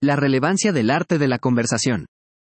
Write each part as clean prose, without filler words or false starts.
La relevancia del arte de la conversación.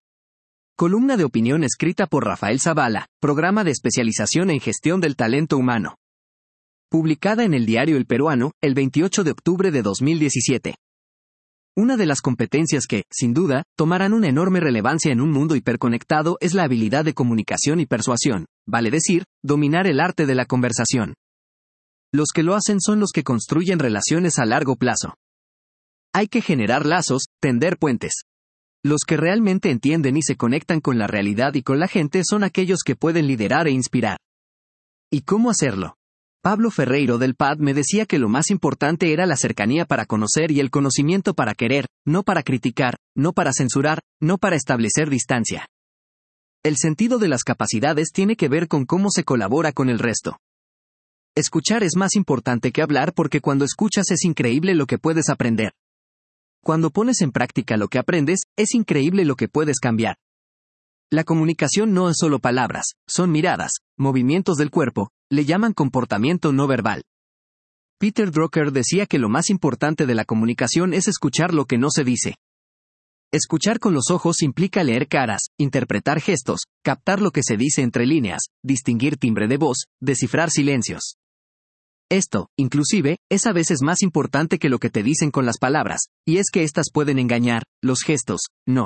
Columna de opinión escrita por Rafael Zavala, programa de especialización en gestión del talento humano. Publicada en el diario El Peruano, el 28 de octubre de 2017. Una de las competencias que, sin duda, tomarán una enorme relevancia en un mundo hiperconectado es la habilidad de comunicación y persuasión, vale decir, dominar el arte de la conversación. Los que lo hacen son los que construyen relaciones a largo plazo. Hay que generar lazos, tender puentes. Los que realmente entienden y se conectan con la realidad y con la gente son aquellos que pueden liderar e inspirar. ¿Y cómo hacerlo? Pablo Ferreiro del PAD me decía que lo más importante era la cercanía para conocer y el conocimiento para querer, no para criticar, no para censurar, no para establecer distancia. El sentido de las capacidades tiene que ver con cómo se colabora con el resto. Escuchar es más importante que hablar porque cuando escuchas es increíble lo que puedes aprender. Cuando pones en práctica lo que aprendes, es increíble lo que puedes cambiar. La comunicación no es solo palabras, son miradas, movimientos del cuerpo, le llaman comportamiento no verbal. Peter Drucker decía que lo más importante de la comunicación es escuchar lo que no se dice. Escuchar con los ojos implica leer caras, interpretar gestos, captar lo que se dice entre líneas, distinguir timbre de voz, descifrar silencios. Esto, inclusive, es a veces más importante que lo que te dicen con las palabras, y es que éstas pueden engañar, los gestos, no.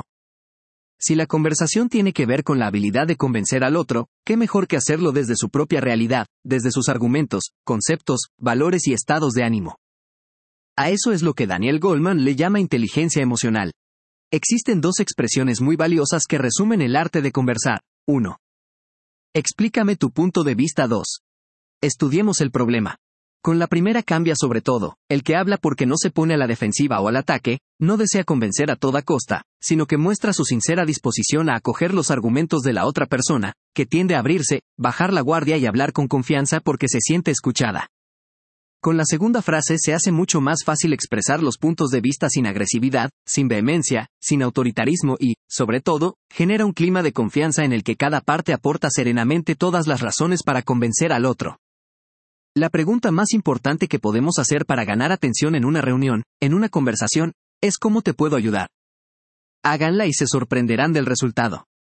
Si la conversación tiene que ver con la habilidad de convencer al otro, ¿qué mejor que hacerlo desde su propia realidad, desde sus argumentos, conceptos, valores y estados de ánimo? A eso es lo que Daniel Goleman le llama inteligencia emocional. Existen dos expresiones muy valiosas que resumen el arte de conversar. 1. Explícame tu punto de vista. 2. Estudiemos el problema. Con la primera cambia sobre todo, el que habla porque no se pone a la defensiva o al ataque, no desea convencer a toda costa, sino que muestra su sincera disposición a acoger los argumentos de la otra persona, que tiende a abrirse, bajar la guardia y hablar con confianza porque se siente escuchada. Con la segunda frase se hace mucho más fácil expresar los puntos de vista sin agresividad, sin vehemencia, sin autoritarismo y, sobre todo, genera un clima de confianza en el que cada parte aporta serenamente todas las razones para convencer al otro. La pregunta más importante que podemos hacer para ganar atención en una reunión, en una conversación, es ¿cómo te puedo ayudar? Háganla y se sorprenderán del resultado.